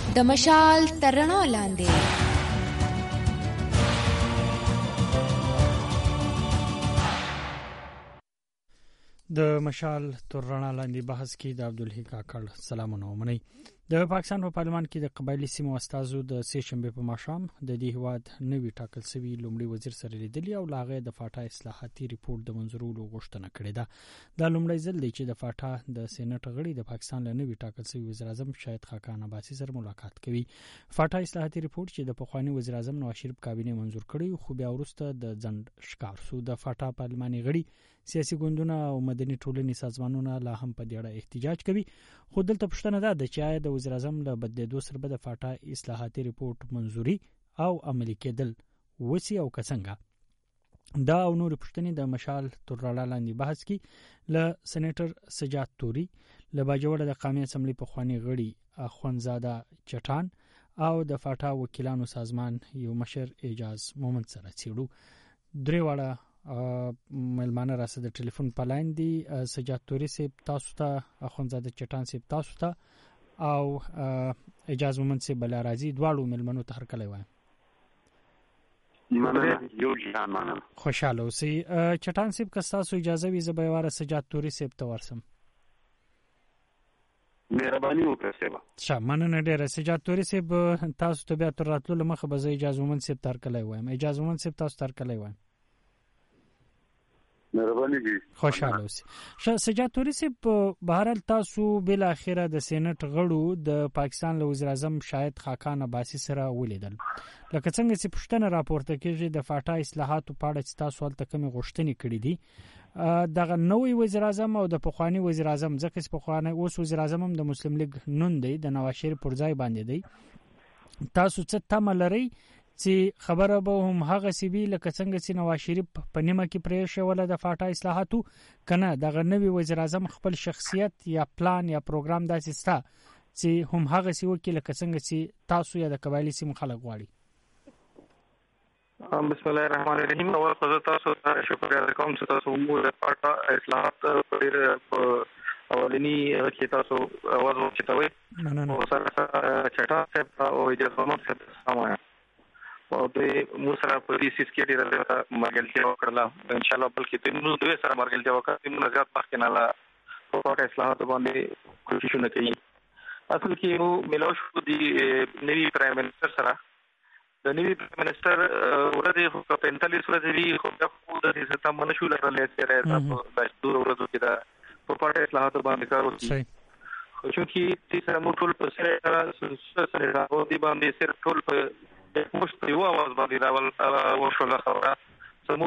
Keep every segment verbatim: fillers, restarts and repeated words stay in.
د مشال تر رڼا لاندې. د مشال تر رڼا لاندې بحث کې د عبدالحی کاکړ سلامونه ومني. د پاکستان په پارلمان کې د قبایلی سیمو استازو د سه شنبه په ماښام د دې هواد نوی ټاکل شوی لومړي وزیر سره لیدلی او لاغه د فاټا اصلاحاتي ریپورت د منظورولو غوښتنه کړې ده. دا لومړی ځل دی چې د فاټا د سېنات غړي د پاکستان له نوی ټاکل شوی وزیر اعظم شاهد خاقان عباسي سره ملاقات کوي. فاټا اصلاحاتي ریپورت چې د پخوانی وزیر اعظم نواز شریف کابینه منظور کړی خو بیا وروسته د ځند ښکار شو. د فاټا پارلماني غړي سیاسي ګوندونه او مدني ټولنې سازمانونه لا هم په دې اړه احتجاج کوي. خو دلته پوښتنه ده چې آیا د وزیر اعظم له بدلیدو سره به د فاټا اصلاحاتي ریپورت منظوري او عملي کېدل وسی او کڅنګه؟ دا او نور پوښتنې د مشال تر رڼا لاندې بحث کې له سېنیټر سجاد توري، له باجوړ د قومي اسمبلی په خواني غړي اخوندزاده چټان او د فاټا وکیلانو سازمان یو مشر اعجاز مومند سره چیړو. درې واړه ملمانه راسه د ټلیفون په لاین دي. سجاد توري سیب تاسو ته، اخوندزاده چټان سیب تاسو ته او اعجاز مومند سیب بل راځي. دواړو ملمنو ته هر کله وایم مننه. یو ځان مننه. خوشاله اوسئ. چټان سیب که تاسو اجازه وي زه به واره سجاد توري سیب ته ورسم. مهرباني وکړئ سیب. ښه، مننه ډیره. سجاد توري سیب تاسو ته بیا تر راتلو مخه به زه اجازه مومند سیب تر کله وایم. اجازه مومند سیب تاسو تر کله وایم. مهرباني دي. خوشاله اوسئ. ښه، سجاد توري سیب بهر حال تاسو بل اخره د سېنات غړو د پاکستان له وزیر اعظم شاهد خاقان عباسي سره ولیدل. لکه څنګه چې پښتنه راپورته کیږي د فاټا اصلاحاتو په اړه چې تاسو ولته کومې غوښتنې کړې دي، دغه نوې وزیر اعظم او د پخوانی وزیر اعظم ځکه چې پخوانی اوس وزیر اعظم هم د مسلم لیگ نون دی د نواز شریف پر ځای باندې دی، تاسو څه تمه لرئ چې خبره به هم هغه سی وی لکه څنګه چې نواز شریف په نیمه کې پرې شوله د فاټا اصلاحاتو کنه دغه نوی وزیر اعظم خپل شخصیت یا پلان یا پروګرام داسې ستا چې هم هغه سی وکړي لکه څنګه چې تاسو یا د قبایلی سیمو خلک غواړي؟ بسم الله الرحمن الرحیم. اول خو تاسو ته شکر ادا کوم چې تاسو مو د فاټا اصلاحات په اولنی کې تاسو اواز وچتوي او سره چټا صاحب او اجازه مومند صاحب سمایا او د مو سره په دې سیس کې ډیره مرګلتیا وکړه. ان شاء الله بلکې ته نو دوی سره مرګلتیا وکړه موږ زیات وخت نه لا په فاټا اصلاحات باندې کوششونه کوي. اصل کې نو ملو شو دی نوی پرایم منسٹر سره د نوی پرایم منسٹر ورته په پینتالیس ورځې وی خو د دې ستاسو منشو لرلې سره تاسو د دور ورځو کې دا په فاټا اصلاحات باندې کار وکړي. خو چې چې سره مو ټول په سره سره راوځي باندې سره ټول په د مشت یو आवाज باندې دا ورشل خبره سمو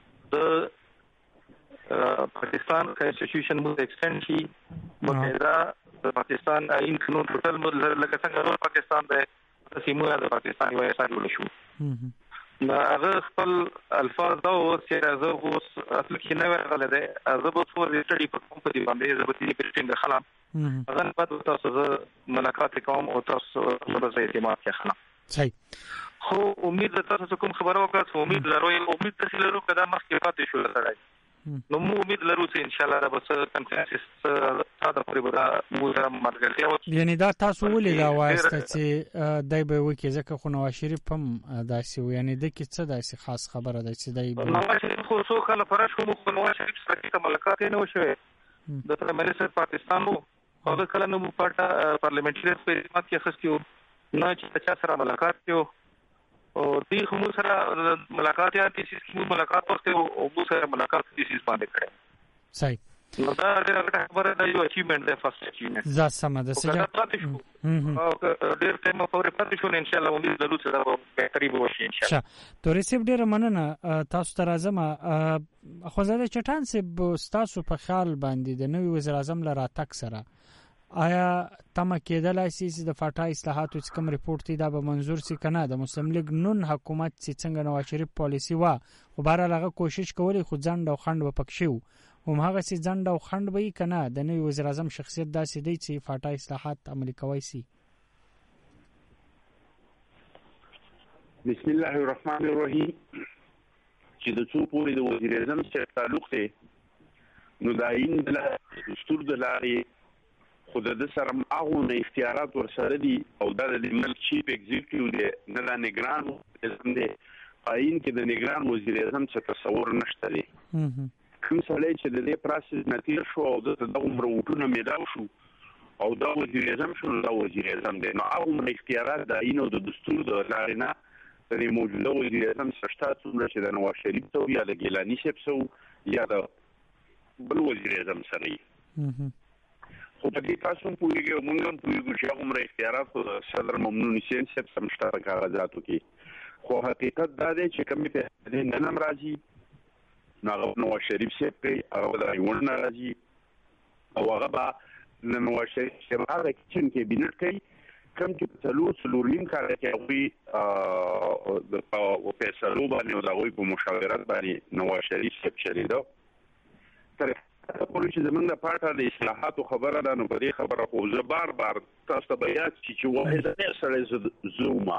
د پاکستان کانسټیټیوشن مو ایکسټند شي مګر د پاکستان آئین قانون ټول لکه څنګه پاکستان د سیمو د پاکستان یو احساس ولشو نو هغه خپل الفاظ دا او چې زه اوس اصل کې نه ورغله ده زه به فور ریټډي په کوم په دی باندې زه به دې پرټینګ خلم هغه په تاسو ملاقات کوم او تاسو سره زه اعتماد کوم. صحیح. خو امید تاسو کوم خبرو وکړه امید لرو امید تاسو لرو کدا مخکې پاتې شو لرای نو مو امید لرو چې ان شاء الله را بس کنفرنس ساده پورې به مو سره مرګلتیا وکړي. یعنی دا تاسو ولې دا واسطه چې دای به وکي ځکه خو نواز شریف هم داسې و یعنی د کې څه داسې خاص خبره ده چې دای نواز شریف خو څو کله فرش مو خو نواز شریف سره کوم ملاقات نه وشوي د پرایم منسټر پاکستان وو هغه کله نو پټه پارلیمنټري خدمات کې خستیو نه چې چا سره ملاقات کیو او دې کوم سره ملاقات یا تیسیس کی ملاقات ورته او مو سره ملاقات تیسیس باندې کړه. صحیح. نو دا ډېر خبره ده یو اچیومنت ده فرست اچیومنت. زه سم ده سجاد. او ډېر ټیم پورې پاتې شو ان شاء الله امید لرو چې دا به قریب وشي ان شاء الله. تو ریسیپ ډېر مننه تاسو ته راځم. خو زه د چټان سیب تاسو په خیال باندې د نوی وزیر اعظم لاره تک سره آیا تمه کېدلای شي چې د فاټا اصلاحاتو چې کوم ریپورت دی دا به منظور شي کنه د مسلم لیگ نون حکومت چې څنګه نواز شریف پالیسی وا خو بهر هغه کوشش کوي خو ځند او خند به پکښیو هم هغه چې ځند او خند به کنه د نوی وزیر اعظم شخصیت داسې دی چې فاټا اصلاحات عملي کوي شي. بسم الله الرحمن الرحیم. چې د څو پورې د وزیر اعظم سره تعلق دی نو دا این د دستور د لارې خو د سره هغه اختیارات ورسره دي او د ملک چیف ایگزیکټیو دی نه د نگران دی آئین کې د نگران وزیر اعظم څه تصور نشته دی کوم سړی چې د دې پروسس نتیجه شو او د دغه وروټونه میلاو شو او دا وزیر اعظم شو دا وزیر اعظم دی نو هغه اختیارات د آئین او د دستور د لارې نه د موجوده وزیر اعظم سره څومره چې د نواز شریف ته یا د ګیلانی صاحب سو یا د بل وزیر اعظم سره خو په دې تاسو پوهیږئ موږ هم پوهیږو چې هغومره اختیارات خو د صدر ممنون حسین صاحب سم شته په کاغذاتو کې خو حقیقت دا دی چې کومې فیصلې نن هم راځي نو هغه نواز شریف صاحب کوي هغه به د ایوان نه راځي او هغه به د نواز شریف صاحب هغه کچن کابینټ کوي کوم چې څلور څلور نیم کاله کې هغوی د فیصلو باندې او د هغوی په مشاورت باندې نواز شریف صاحب چلېده تر پولیس زمونږ د پارټا د اصلاحاتو خبره ده نو په دې خبره خو زه بار بار تاسو ته بیان چې چې واحد سره زوما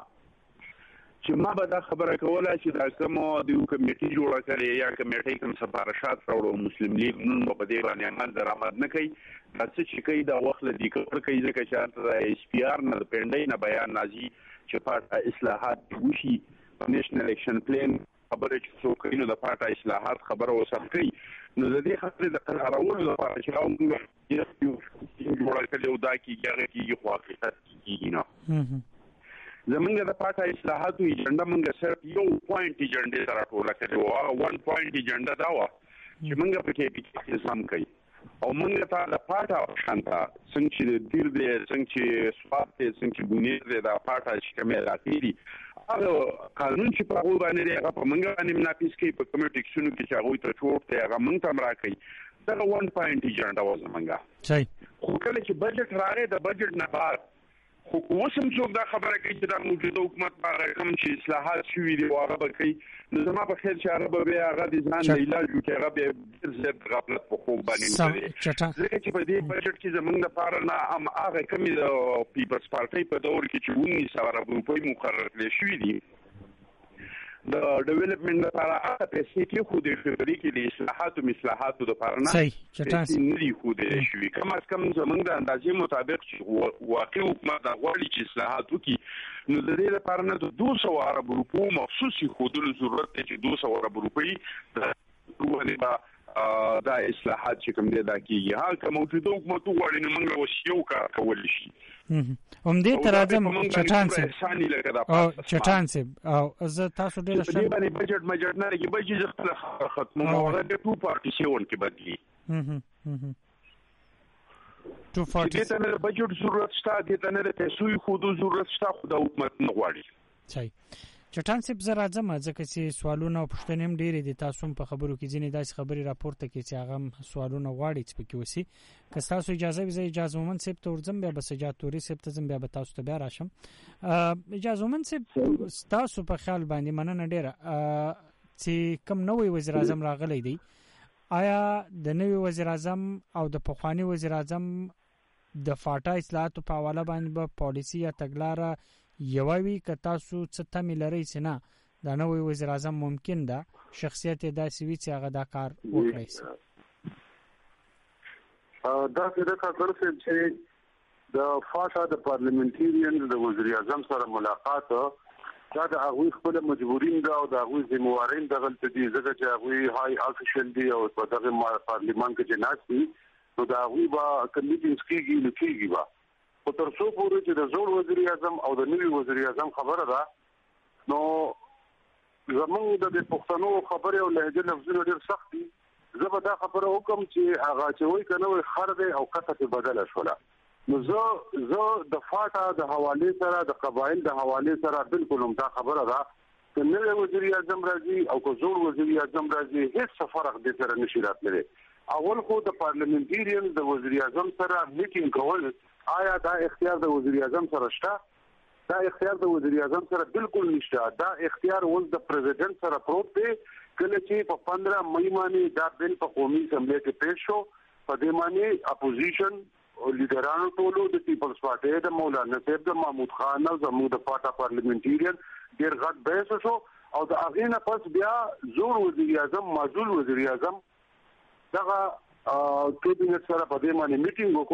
چې ما به دا خبره کوله چې دا کوم د یو کمیټي جوړه کړي یا کمیټي کوم سفارشات راوړو مسلم لیگ نن په دې باندې عمل درآمد نه کوي دا چې کوي دا وخت لدی کور کوي ځکه چې د ایس پی آر نه پندای نه بیان نازي چې پارټا اصلاحات وشي نېشنل اکشن پلان خبره چې څوک کوي نو د پارټا اصلاحات خبره وسه کوي نو د دې خبرې د قرارولو لپاره چې موږ یو جوړ کړو دا کیږي هغه کیږي خو حقیقت کیږي نه زمونږ د پارټا اصلاحاتو ایجنډا موږ صرف یو پوینټ ایجنډا سره ټوله کړو او ون پوینټ ایجنډا دا و چې موږ په کې پکې سم کوي او موږ ته د پارټا شانتا څنګه چې دیر دې څنګه چې سواد دې څنګه چې بنیر دې د پارټا چې کومه راځي هغه قانون چې په هغه باندې هغه په منګه باندې منافس کوي په کمیټیکسونو کې چې هغه ته چوپ دی هغه موږ ته راکړي دا ون پوینټ ایجنډا و زمونږه صحیح خو کله چې بجټ راغی د بجټ نه بعد خو اوسم څوک دا خبره کوي چې د موجوده حکومت په کوم چې اصلاحات شوي دي هغه به کوي نو زما په خیر چې هغه به هغه د ځان له علاج کې هغه به زیات غفلت په خوب باندې کوي ځکه چې په دې بجټ کې زمونږ لپاره نه هم هغه کمی د پیپلز پارټي په دور کې چې ونی سره روپۍ مقرر کړي شوي دي د ډیولپمنٹ لپاره هغه پیسې کې خو د فدرالي کې د اصلاحاتو مصلاحاتو لپاره نه صحیح چټان نه خو د شوي کم از کم زمونږ د اندازې مطابق چې واقعي حکومت د غوړي چې اصلاحاتو کې نو د دې لپاره نه د دوه سوه ارب روپو مخصوصي خودلو ضرورت دی چې دوه سوه ارب روپۍ د دا اصلاحات چې کوم دي دا کیږي هغه کوم موجوده حکومت غواړي نو موږ اوس یو کار کول شي هم دې تر اعظم چټان سي او چټان سي او زه تاسو ډیر ښه دې باندې بجټ مجټ نه لګي بجټ ځخه ختمه هغه د ټو پارټي سیون کې بدلی ټو پارټي دې ته نه بجټ ضرورت شته دې ته نه پیسې خو د ضرورت شته خو د حکومت نه غواړي صحیح چټان سي بزر اعظم ځکه چې سوالونه او پوښتنې هم ډېرې دي تاسو په خبرو کې ځینې داسې خبرې راپورته کې چې هغه سوالونه غواړي چې پکې وسی که تاسو اجازه وي اجازه ومن سپ ته ورځم بیا به سجاد توري سپ ته ځم بیا به تاسو ته بیا راشم اجازه ومن سپ تاسو په خیال باندې مننه ډېره چې کوم نوې وزیر اعظم راغلی دی آیا د نوې وزیر اعظم او د پخوانی وزیر اعظم د فاټا اصلاحاتو په حواله باندې به پالیسی یا تګلاره یووي که تاسو څه تمه لرئ چې نه دا نوې وزیر اعظم ممکن ده شخصیت داسې وي چې هغه دا کار وکړي شي دا څه د کار چې د فاټا د پارلیمنټریان د وزیر اعظم سره ملاقات دا د هغه خپل مجبورین ده او د هغه ذمہوارین د غلطي دي ځکه چې هغه هاي افیشل دي او په دغه پارلیمان کې جنات دي نو دا هغه با کمیټینګز کېږي نو کېږي با او تر څو پورې چې د زوړ وزیر اعظم او د نوي وزیر اعظم خبره ده نو زموږ د پښتنو خبره او لهجه لفظونه ډېر سخت دي زه به دا خبره وکم چې هغه چې وایي کنه وي خر دی او کته په بدله شوله نو زه زه د فاټا د حواله سره د قبایل د حواله سره بالکل هم دا خبره ده چې نوی وزیر اعظم راځي او که زوړ وزیر اعظم راځي هیڅ فرق دې سره نشي راتللی اول خو د پارلیمنټریان د وزیر اعظم سره میټینګ کول آیا دا اختیار د وزیر اعظم سره شته دا اختیار د وزیر اعظم سره بالکل نشته دا اختیار ول د پریزیدنت سره پروت دی کله چې په پندرہ مئی باندې دا بل په قومي اسمبلی کې پیښ شو په دې باندې اپوزیشن او لیډرانو ټولو د پیپلز پارټي د مولانا صاحب د محمود خان او زموږ د پاټا پارلیمنټریان ډیر غټ بحث شو او د هغه نه پس بیا زوړ وزیر اعظم معزول وزیر اعظم دغه کابینټ سره په دې باندې میټینګ وکړو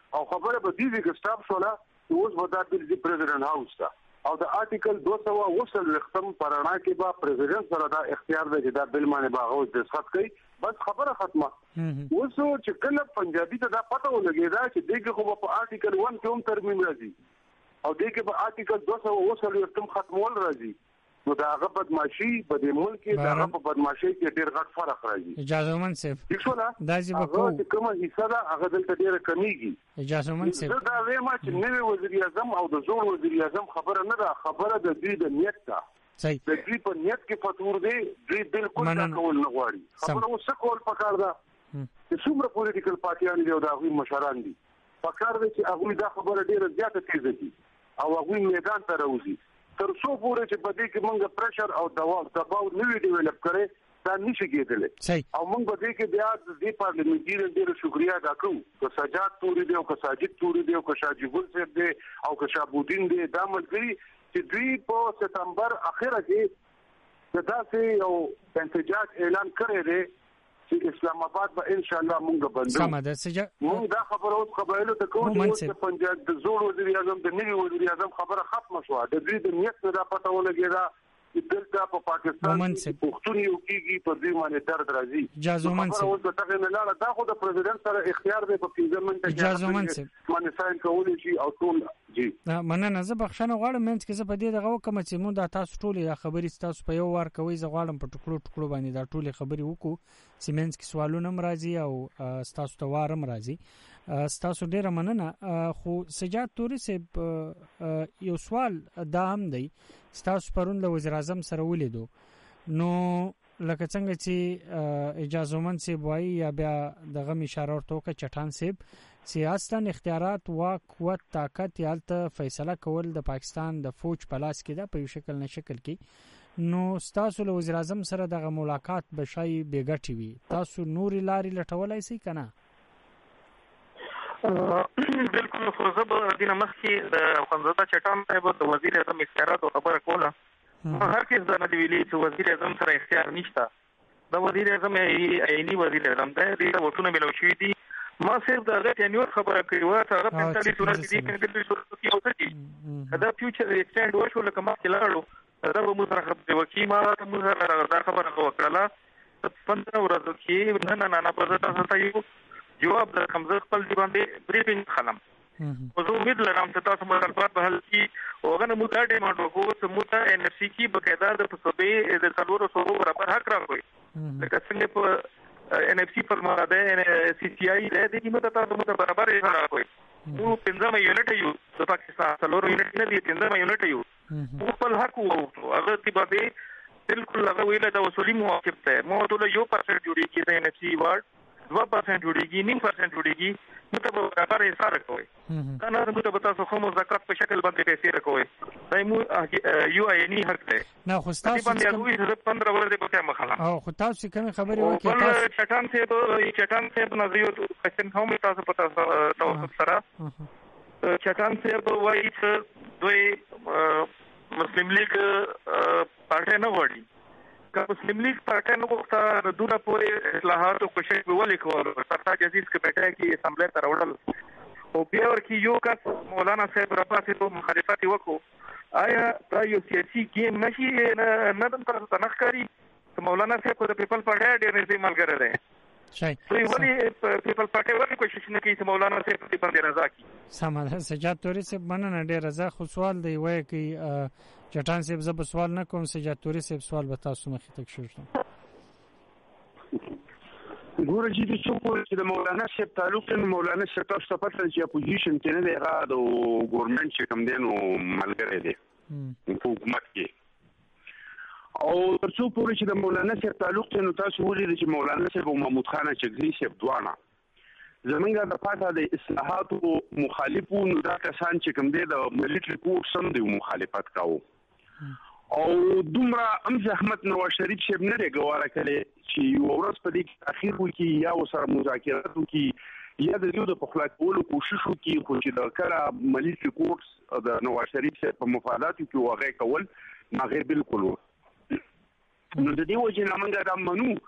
او خبره به دې کې سټاپ شولا اوس به دا د پریزیدنت هاوس ته او د آرټیکل دوه سوه اوسل ختم پرانا کې با پریزیدنت سره دا اختیار دی چې دا بل باندې باغوز د سخت کوي بس خبره ختمه. اوس چې کله پنجابي ته دا پته ولګي دا چې دغه خو په آرټیکل ون کې هم ترمیم راځي او دغه په آرټیکل دوه سوه اوسل ختم ختمول راځي نو دا هغه بدمعشي په دې ملک کې دا په بدمعشي کې ډېر غټ فرق راځي. اجازه من صاحب دا چې په کومه حصہ دا هغه دلته ډېر کمیږي. اجازه من صاحب دا وایم چې نوې وزیر اعظم او د زوړ وزیر اعظم خبره نه ده، خبره د دې د نیت ده. صحیح د دې په نیت کې فتور دی دې بالکل دا کول نه غواړي. خبره اوس کول پکار ده چې څومره پولیټیکل پارټیان دي او دا غوي مشران دي پکار دي چې هغه دا خبره ډېر زیاته تیزه دي او هغه میدان ته راوځي تر څو پورې چې په دې کې موږ پرشر او دباو نوی ډیولپ کړي دا نشي کېدلی او موږ په دې کې بیا د پارلیمنټي ډېر شکریا ادا کوو که سجاد توري دی او که ساجد توري دی او که شاجي ګل صاحب دی او که شابودین دی دا ملګري چې دوی په سپتمبر اخره کې د داسې یو احتجاج اعلان کړی دی چې اسلام آباد به ان شاء الله مونږ بندو. سم ده سجا مونږ دا خبره اوس قبایلو ته کوو چې پنجاب د زوړ وزیر اعظم د نوي وزیر اعظم خبره ختمه شوه د دوی د نیت نه دا پته ولګېده چې دلته په پاکستان کې پښتون یو کېږي په دې باندې درد راځي. جازومن صاحب اوس دغه نه لاړه دا خو د پریزیدنت سره اختیار دی په پنځه منټه کې جازومن صاحب باندې ساين کولی شي او ټول جی مننه. زه بخښنه غواړم منځ کې زه په دې دغه وکم چې مونږ د تاسو ټولې خبرې تاسو په یو وار کوي. زه غواړم په ټکړو ټکړو باندې دا ټولې خبرې وکړو چې منځ کې سوالونه هم راځي او تاسو ته وارم راځي. تاسو ډیره مننه. خو سجاد توري صاحب یو سوال دا هم دی تاسو پرون له وزیر اعظم سره ولیدو نو لکه څنګه چې اجازه من صاحب وایي یا بیا دغه اشاره ورته وکړه چټان صاحب سیاستن اختیارات واک قوت طاقت یالته فیصله کول د پاکستان د فوج په لاس کې ده په یو شکل نه شکل کې نو تاسو له وزیر اعظم سره دغه ملاقات بشای بیګټي وي تاسو نوري لاري لټولای شئ کنه؟ بالکل خو زه به دینه مخکې د خنزاده چټان صاحب د وزیر اعظم اختیارات خبره کوله. هر کس دا نه دی ویلي چې وزیر اعظم سره اختیار نشته. دا وزیر اعظم عیني وزیر اعظم دی د وټونه ملو شوی دي. ما صرف دا غټ یو خبره کوي وا هغه پنځه صورت دي پنځه صورت کې اوسه دي دا فیوچر ایکسټند وشو لکه ما کلاړو دا به موږ سره خبرې وکي ما موږ سره دا خبره وکړه پنځه ورځې کې نه نه نه په تاسو ته یو جواب د کمزور خپل دی باندې بریفینګ خلم او زه امید لرم چې تاسو مو راپات به حل کی او غنه مو دا ډیماند وکړو چې مو ته ان اف سی کی بقاعده د صوبې د څلورو صوبو برابر حق راکوي لکه څنګه په ان اف سی پر ماده ان سی سی آی له دې مو ته تاسو مو برابر حق راکوي نو پنځمه یونټ یو د پاکستان څلورو یونټ نه دي پنځمه یونټ یو خپل حق وو هغه دی باندې بالکل هغه ویل دا وصولي موافق ده مو ټول یو پرسنټ جوړیږي د ان اف سی وارد دو پرسنټ جوړیږي نیم پرسنټ جوړیږي نو ته برابر حساب کوي دا نه موږ ته تاسو خو زکات په شکل باندې پیسې راکوي دا مو یو ای نه حق ده نه خو تاسو باندې پندرہ ورځې په کې مخاله او خو تاسو کوم خبرې وکړه تاسو چټان ته چټان ته نظریو کوېشن کوم تاسو پتا تاسو سره چټان ته وایي چې دوی مسلم لیگ پارټي نه وړي که مسلم لیگ پارټي نو وخت دوره پورې اصلاحات او کوشش ولې کول سرتاج عزیز کمیټه کې اسمبلی ته راوړل او بیا ورکی یو کس مولانا صاحب راپاسې ته مخالفت وکړو آیا دا یو سیاسي گیم نشي نه د تاسو تنخکاری مولانا صاحب د پیپل پارټي ډېر نږدې ملګری دی شای دوی ولې پیپل پارټي ولې کوشش نه کوي چې مولانا صاحب په باندې رضا کړي سمه سجاد توري صاحب مننه ډېر رضا خو سوال دی وایي کې چټان صاحب زب سوال نه کوم سجاد توري صاحب سوال به تاسو مخې تک شو ګوره چې د څوک چې د مولانا صاحب تعلق نه مولانا صاحب تاسو په پاتل چې اپوزیشن کې نه دی هغه د ګورنمنت چې کوم دی نو ملګری دی حکومت کې او تر څو پورې چې د مولانا صاحب تعلق ته نو تاسو ولې چې مولانا صاحب او محمود خان چغزي صاحب دواړه زمونږ د پاته د اصلاحاتو مخالفون دا کسان چې کوم دی د ملټری کورس هم دی مخالفت کاوه او دومره ام زحمت نواز شریف صاحب نه غواړي کړي چې یو ورځ په دې کې اخیر وکي یا وسره مذاکرات وکي یا د یو د پخلاکولو کوشش وکي خو چې د کړه ملټری کورس د نواز شریف صاحب په مفاداتو کې واغې کول ما غیر بالکل نو د دې وجه نه موږ دا منو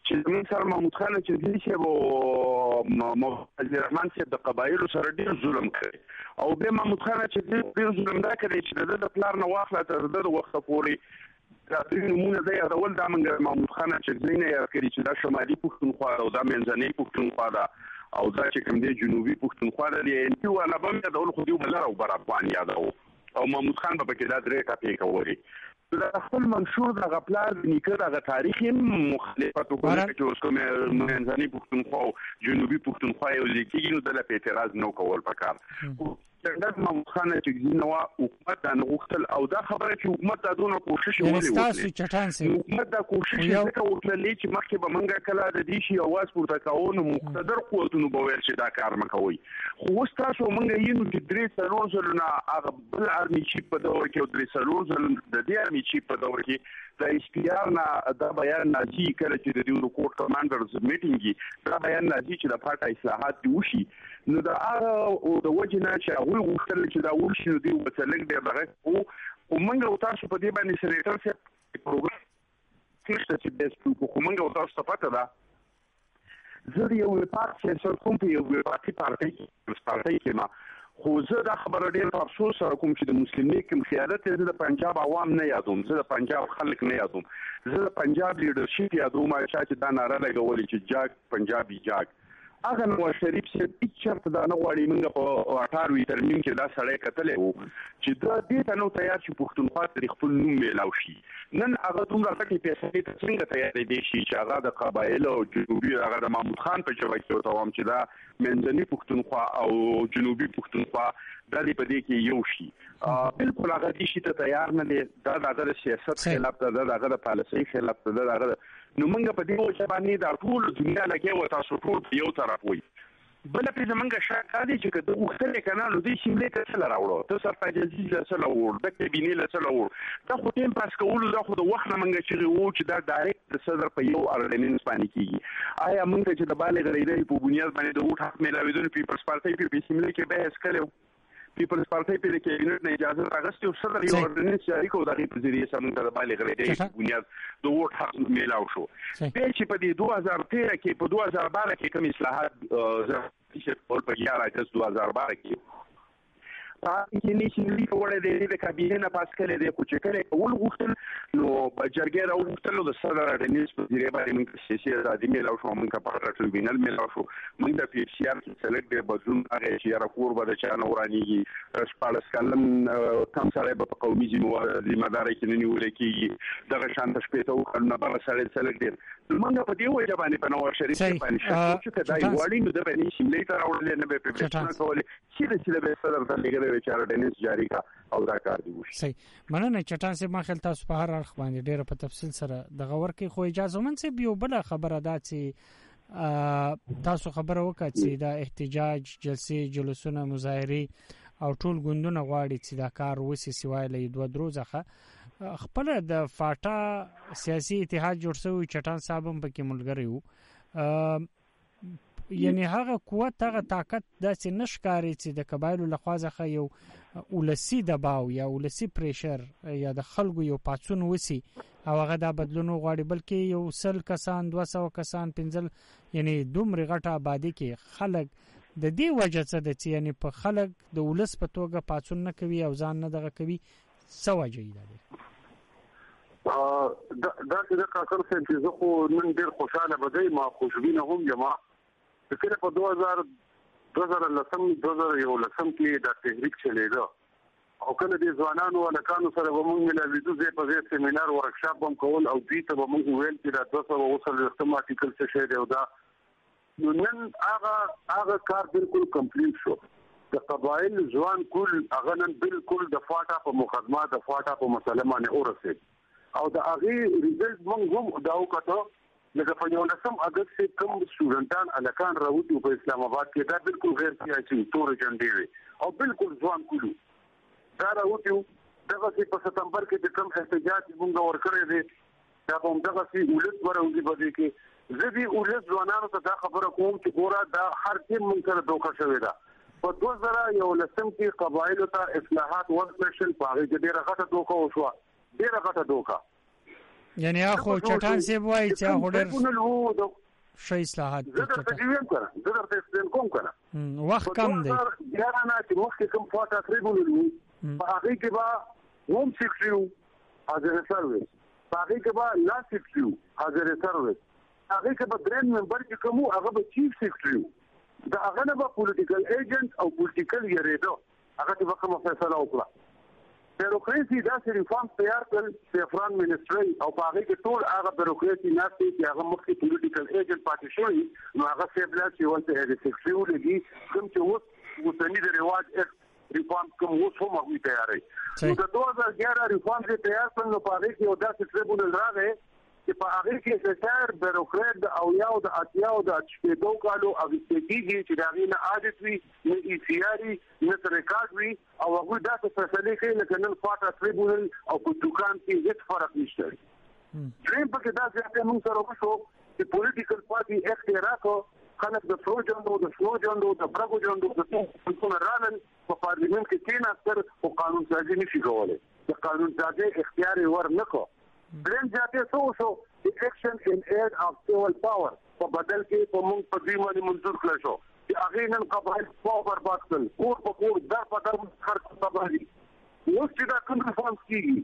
چې موږ سره محمود خان چې چې وو موفق الرحمن چې د قبایلو سره ډیر ظلم کړی او به محمود خان چې ډیر ظلم دا کړی چې د پلار نه واخله تر د وخت پورې دا د نمونه دی اول دا موږ محمود خان چې زینه یې کړی چې دا شمالي پښتونخوا او دا منځنۍ پښتونخوا دا او دا چې کوم دی جنوبي پښتونخوا دی نو ولا به د اول خو دی بل او بر افغان یادو او محمود خان په کې دا درې ټاپې کوي دا خپل منشور د غپلار نیکه د تاریخي مخالفت وکړي چې اوس کوم منځنۍ پښتونخوا او جنوبي پښتونخوا یو لیکي نو د اعتراض نو کول پکار څنګه محمود خان چې نو حکومت د نغښتل او دا خبره چې حکومت د دونه کوشش وکړي تاسو چټان سي حکومت دا کوشش وکړي چې مخکې به منګه کله د دې شی اواز پورته کوو نو مقتدر قوتونو به ویل چې دا کار مکوي خو اوس تاسو منګه یې نو چې درې څلور ځلونه هغه بل ارمي چیف په دور کې او درې څلور ځل د دې ارمي چیف په دور کې د اس پی آر نه دا بیان نازي کړي چې د دې کوټ کمانډرز میټینګي دا بیان نازي چې د پټه اصلاحات دی وشي نو دا هغه او د وجنه چې هغه غوښتل چې دا وشي نو دی وڅلګ دی دغه او ومنګه تاسو په دې باندې سېنیټر څخه پروګرام کېشته چې د سپکو ومنګه تاسو پته ده زه یو پارټي سره کوم په یو پارټي پارټي پارټي کې ما خو زه دا خبره ډېر په افسوس سره کوم چې د مسلم لیگ کوم خیانت زه د پنجاب عوام نه یادوم زه د پنجاب خلک نه یادوم زه د پنجاب لیډرشپ یادوم چې دا ناره لګولې چې جاګ پنجابي جاګ هغه نواز شریف چې هیڅ چرته دا نه غواړي موږ په اټاروي ترمیم کې دا سړی کتلې وو چې دا دې ته نو تیار چې پښتونخوا تر خپل نوم میلاو شي نن هغه دومره غټي پیسې ته څنګه تیار دي شي چې هغه د قبایل او جنوبي هغه د محمود خان په جواب کې ورته وام چې دا منځني پښتونخوا او جنوبي پښتونخوا د دې په دې کې یو شي بالکل هغه دې شي ته تیار نه دي دا د سیاست خلاف ده دا د پالیسۍ خلاف ده دا نو موږ په دې وجه باندې د ټول دنیا لګي و تاسو ټول یو طرف وي بل په زمونږ شاکا دي چې د وختلې کنالو دې شیملې ته څه راوړو ته سره تجهیز له څه راوړو د کابینې له څه راوړو دا خو تیم پاس کولو دا خو د وخت نه موږ چې وو چې دا ډایرکټ صدر په یو اردنینس باندې کیږي آیا موږ چې د بالغ غریدې په بنیاد باندې د وټ حق ملاویدونکو پیپلز پارټي په شیملې کې به اس کړو پیپلز پارټي په کابینټ نه اجازه راغستې او صدر یو اردنینس جاری کړو د غي په ذریعہ سمون د بالغ غریدې په بنیاد د وټ حق ملاو شو به چې په دې دوه هزار تیرہ کې په دوه هزار بارہ کې کوم اصلاحات چې په پګیار اگست دوه هزار بارہ کې پاتې کې نشي لري په وړه د دې کابینې نه پاس کړي د کوچ کړي اول غوښتل نو جرګې راو غوښتل د صدر اردنینس په ذریعہ باندې موږ سیاسي ازادي ملاو شو موږ په ټریبیونل ملاو شو موږ د پی سی آر کې سلیکټ د بدلون هغه چې را کور به د چا نورانیږي شپږ کلم کم سره په قومي ذمہ داري کې نیول کېږي دغه شان د شپې ته وکړنه بل سره سلیکټ موږ په دې وجه باندې په نور شریف باندې چې کدای وړي نو د باندې شملې تر اورل نه به په پېښه کولې چې د چې صدر ته لګره وچاره ډینس جاری کا او دا کار دی وشي صحیح مننه چټان سي ما خل تاسو په هر اړخ باندې ډیره په تفصیل سره د غور کې خو اجازه من سي یو بل خبره ده چې تاسو خبره وکړه چې دا احتجاج جلسې جلوسونه مظاهري او ټول ګوندونه غواړي چې دا کار وسی سوای له دوه دروزخه خپل د فاټا سیاسي اتحاد جوړ شوی چټان صاحب هم پکې ملګری وو یعنی هغه قوت هغه طاقت داسې نشکاري چې د قبایلو لخوا ځخه یو ولسی دباو یا ولسی پریشر یا د خلکو یو پاتون وسی او هغه د بدلون غواړي بلکې یو سل کسان دوه سوه کسان پنځل یعنی دومره غټه آبادی کې خلک د دې وجه څه د چې یعنی په خلک د ولس په توګه پاتون نه کوي او ځان نه دغه کوي څه وجه دی ا دا دا چې کاکر څه چې زه خو نن ډیر خوشاله بځای ما خوشبینه هم یم فکر په دوه هزار دوه هزار لسم دوه هزار یو لسم کې د تحریک چلیدا او کله د ځوانانو ولکانو سره ومنګ ملویدو زه په دې سیمینار ورکشاپ هم کول او دې ته ومنګ ویل چې د دوه سوه وصل رسم آرټیکل څه شی دی او دا نو نن هغه هغه کار بالکل کمپلیټ شو د قبایل ځوان کول هغه نن بالکل د فاټا په مقدمه د فاټا په مسله باندې اورسه او د هغه ریزلټ موږ هم دا وکړو لکه په یو لسم اگست کې کوم سټوډنټان الکان راوځي په اسلام آباد کې دا بالکل غیر سیاسي تور جنډي وي او بالکل ځوان کولو دا راوځي دغه په ستمبر کې د کوم احتجاج موږ ورکړې دي دا هم دغه سي ولس وروځي بده کې زدي ولس ځوانانو ته دا خبره کوم چې ګوره دا هر څه موږ سره دوکه شوی دا په دوه زره یو لسم کې قبایلو ته اصلاحات ورکړل په هغه کې ډیره غټه دوکه وشوه ډیره غټه دوکه یعنی اخو چټان سی وای چې هډر شي اصلاحات زه درته ویم کنه زه درته اکسپلین کوم کنه وخت کم دی بیا نه چې مخکې کوم فاټا تریبونل په هغه کې با هوم سیکریو حاضر سرویس په هغه کې با لا سیکریو حاضر سرویس هغه کې به درین ممبر چې کوم هغه به چیف سیکریو دا هغه نه به پولیټیکل ایجنټ او پولیټیکل یریدو هغه ته به کوم فیصله وکړه بیروکراسي دا سری ریفارم تیار کړل سیفران منسټري او په هغه کې ټول هغه بیروکراسي نه چې هغه مخکې پولیټیکل ایجنټ پاتې شوی نو هغه سیفلا چې ولته هغه سیکریو لګي کوم چې اوس وسنی د رواج ریفارم کوم اوس هم هغه تیارې نو د دوه هزار اګیاره ریفارم چې تیار کړل نو په هغه کې یو داسې ټریبونل راغی چې په هغه کې سټار بیروکرات او یو د اتیاو د شپږو کالو او استګیږي چې دا غینه عادت وي نه ای سی ار نه ریکارډ وي او هغه دا څه فیصله کوي لکه نن فاټا ټریبونل او په دکان کې هیڅ فرق نشته دریم په دا چې موږ سره وشو چې پولیټیکل پارټي اختیار کو خلک د فروجندو د فروجندو د برګوجندو د ټول رانن په پارلیمنت کې کېنا تر او قانون سازي نشي کولای د قانون سازي اختیار ورنکو دریم ځاتې څو شو چې اکشن ان ایډ اف سیول پاور په بدل کې په موږ په دې باندې منظور کړل شو چې هغه نن قبایل په برباد کړل کور په کور در په در خرڅ تباہي اوس چې دا کوم ریفارم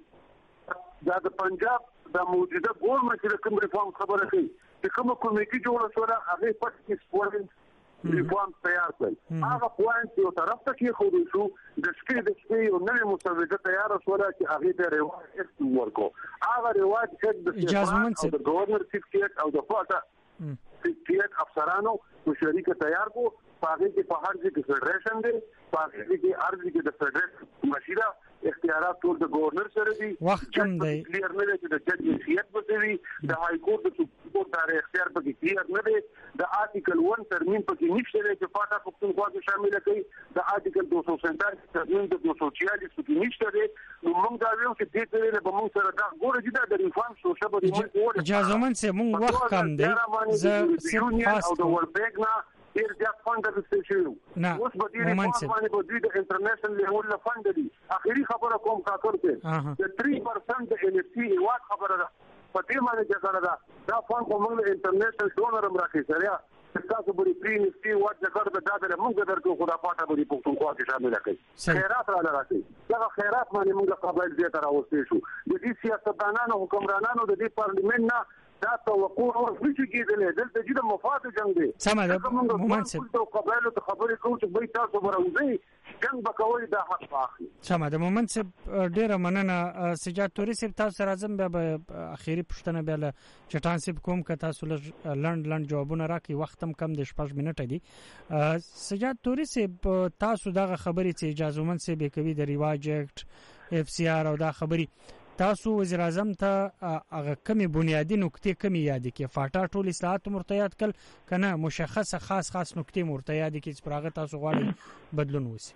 کیږي دا د پنجاب د موجوده ګورنمنت چې کوم ریفارم خبره کوي چې کوم کمیټي جوړه شو هغه پټ سپورینګ ریفارم تیار کړل هغه پوینټ یو طرف ته کې خو شو د شپې د شپې یو نوې مسوده تیار شو چې هغه د رواج ورکو هغه رواج چې د گورنر سیکریټ او د فاټا سیکریټ افسرانو مشارکت تیار کو هغه کې په هر ځای کې فدریشن دی په هغه کې هر ځای کې د فدریشن مشیره اختیارات ټول د گورنر سره دي وخت کم دی کلیر نه دی چې د جج حیثیت بسوي د های کورټ د سپریم کورټ دار اختیار پکې کلیر نه دی د آرټیکل ون ترمیم پکې نشته دی چې فاټا پښتونخوا کې شامل کړي د آرټیکل دو سو سینتالیس ترمیم د دو سو چھیالیس پکې نشته دی نو موږ دا ویو چې دې ته به موږ سره دا ګوره چې دا د ریفارم شوشه به موږ اجازه من سه موږ وخت کم دی زه صرف فاست او د ورلد بانک نه ډیر زیات فند راغلی شو نه اوس به دې ریفارم باندې په دې د انټرنیشنل لیول له فند دي اخیری خبره کوم کا کوته چې تین پرسنټ د ان اف سی ایواد خبره ده په دې باندې ځکه دا دا فند کوم له انټرنیشنل ډونر هم راکې سره تاسو به پری ان اف سی ایواد ځکه دا د موږ درکو خدا پاټه به پښتونخوا کې شامل کړي خیرات را لګاتي دا خیرات باندې موږ قبایل زیات راوستي شو د دې سیاستدانانو حکمرانانو د دې پارلیمنت نه دا توقع اور نشي کېدلی دلته چې د مفاد جنگ دی سم ده مومن سه د قبایلو ته خبرې کوو چې به تاسو براوځي جنگ بکوي دا حق واخلي سم ده مومن سه ډیره مننه سجاد توري سه تاسو راځم به اخیری پښتنه به چټان سه کوم ک تاسو لند لند جوابونه راکې وختم کم د شپږ منټه دي سجاد توري سه تاسو دغه خبرې چې اجازه من سه به کوي د ریواج اکټ اف سی آر او دا خبرې تاسو وزیر اعظم ته هغه کمی بنیادی نکته کمی یاد کې فاټا ټول اصلاحات مرتیات کل کنه مشخصه خاص خاص نکته مرتیات کې چې پراغه تاسو غواړي بدلون وسی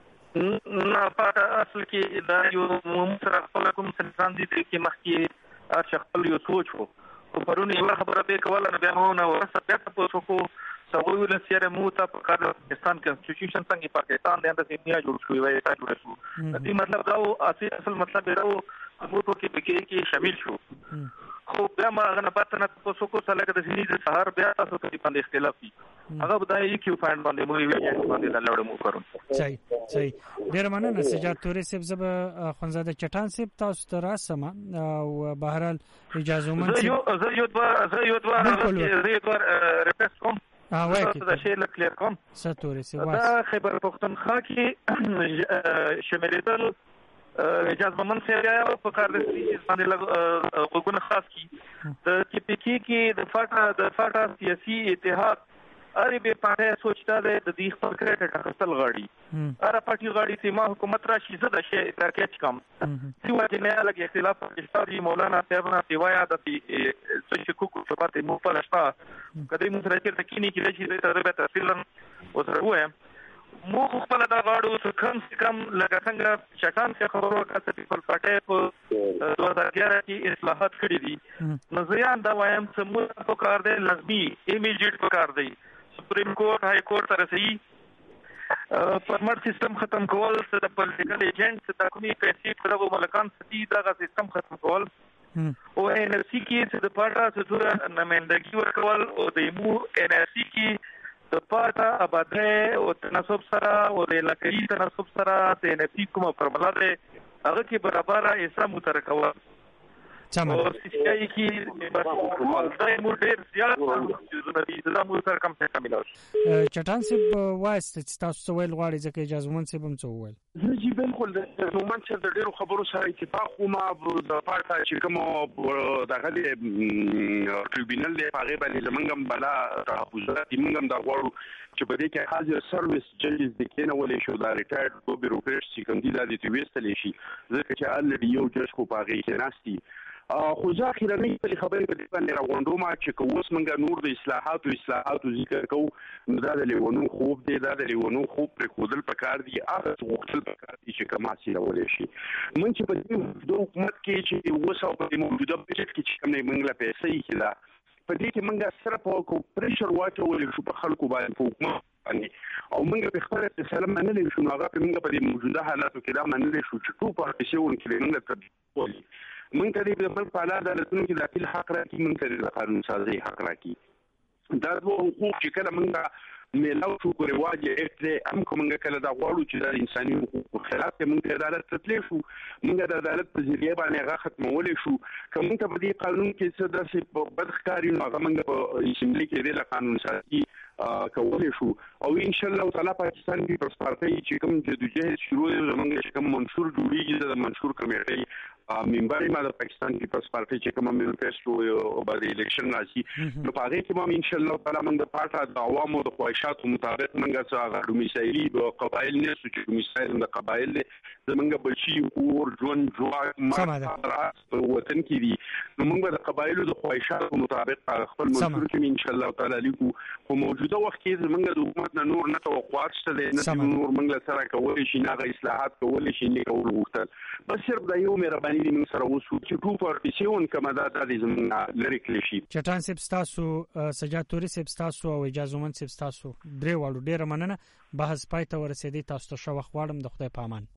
نه فاټا اصل کې دا یو ممتر خپل کوم څنګه دي چې مخکې ارشخ خپل یو سوچ وو او پرونه یو خبره به کوله بیا مو نه ورسره بیا تاسو کو سوي ول سره مو ته په کار پاکستان کنسټیټیوشن څنګه پاکستان د اندازې دنیا جوړ شوی وای تا جوړ شو دې مطلب دا او اصل مطلب دا او موږ په کې کې شامل شو خو بیا ما غنه پاتې نه تاسو کو سره د سینې د سهار بیا تاسو کې باندې اختلاف دي هغه بدایي کیو فایند باندې مو وی باندې دا لړ مو کړو صحیح صحیح ډیر مننه سجاد توري سیب زب خونزاده چټان سیب تاسو ته راسم او بهرال اجازه من زه یو زه یو دوه زه یو دوه زه یو دوه ریپیټ کوم ها وای کی دا شی لکلیر کوم ستوري سی واس دا خیبر پختونخوا کې شمېرېدل اجازه من سره یا په کار د باندې لګ وګونه خاص کی د کی پی کی کې د فاټا د فاټا سیاسي اتحاد اره به پاره سوچتا ده د دې خپل کړه ټاکل غاړي اره پټي غاړي چې ما حکومت راشي زده شي ترکیچ کم سی وجه نه لګي اختلاف پاکستاني مولانا صاحبنا دیوایا د څه شکوک په پاتې مو په لاشتا کدی مو سره چې تکینی کې شي د تربه تفصیلا او سره وای مو خپل دا غاړو کم کم لکه څنګه شټان څخه خبرو وکړه چې په پټه په دوه هزار اګیاره کې اصلاحات کړې دي نو زیان دا وایم چې مو په کار دی لازمي ایمیډیټ په کار دی سپریم کورټ های کورټ سره صحیح پرمټ سیستم ختم کول د پولیټیکل ایجنټ د کومي پیسې په دغه ملکان ستې دغه سیستم ختم کول او ان ار سی کې چې د پارټا څخه نمائندګي ورکول او د مو ان ار سی کې د پارټا آباده او تناسب سره او د علاقې تناسب سره د ان ار سی کومه فارمولا ده هغه کې برابر حصہ مترکول تمام او چې کې بس د مو ډیر زیات د دې د مو سره کم څه کمیلوي چټان سب وایست چې تاسو ویل غواړي ځکه اجازه مون سبم څه ویل زه چې بالکل د نومن چې د ډیرو خبرو سره اتفاق کوم د پارټا چې کوم دغه د ټریبیونل دی هغه باندې زمونږ بلا تحفظات موږ د غواړو چې په دې کې حاضر سرویس ججز د کینه ولې شو دا ریټایرډ کو بیوروکرات چې کوم دي د دې ویستل شي ځکه چې الډي یو جج خو پاغي کې ناشتي خو ځکه رنګ په خبرې په دې باندې راغونډو ما چې کوس منګه نور د اصلاحات او اصلاحات ذکر کو دا د لیونو خوب دی دا د لیونو خوب پر خودل پکار دی هغه وختل پکار دی چې کما سي راولې شي مونږ چې په دې د حکومت کې چې وسو په موجوده بجټ کې چې کوم نه منګله پیسې کړه په دې کې موږ سره په پريشر واچول شو په خلکو باندې حکومت باندې او موږ په خپل سلام منلې شو هغه موږ په دې موجوده حالاتو کې دا منلې شو چې ټول پارټیشن کې موږ ته من ته دې په خپل عدالتونو کې د خپل حق راکې من ته د قانون سازي حق راکې دا دوه حقوق چې کله موږ ملاو شو کو رواج یې هم کومه کله دا غواړو چې د انساني حقوقو خلاف موږ ته عدالت تطلیق شو موږ د عدالت په ذریعہ باندې هغه ختمول شو کوم ته په دې قانون کې څه داسې بدخکاری نو هغه موږ په اسمبلی کې د قانون سازي کولای شو او ان شاء الله تعالی پاکستان کې پرسپارټي چې کوم جدوجہد شروع زمونږ چې کوم منشور جوړیږي د منشور کمیټې ممبر ما د پاکستان کې پرسپارټي چې کوم منیفیسټو او بعد الیکشن راشي نو پاره کې هم ان شاء الله تعالی موږ د پارټا د عوامو د خواهشاتو مطابق موږ څنګه دومیسایلي او قبایل نه چې دومیسایل د قبایل زمونږ بچي اور ژوند جوړ ما وطن کې دي نو موږ د قبایلو د خواهشاتو مطابق خپل منشور کې ان شاء الله تعالی لیکو خو موجوده وخت کې زمونږ د حکومت نه نور نه توقعات شته نه نور موږ سره کولای شي نه اصلاحات کولای شي نه کول غوښتل بس صرف د یو مهرباني دې موږ سره وسو چې ټو پارټیشن کومه دا د زمونږ لری کلیشي چټان سپ تاسو سجاتوري سپ تاسو او اجازه مند سپ تاسو درې والو ډیر مننه بحث پای ته ورسېدی تاسو ته شو خواړم د خدای پامان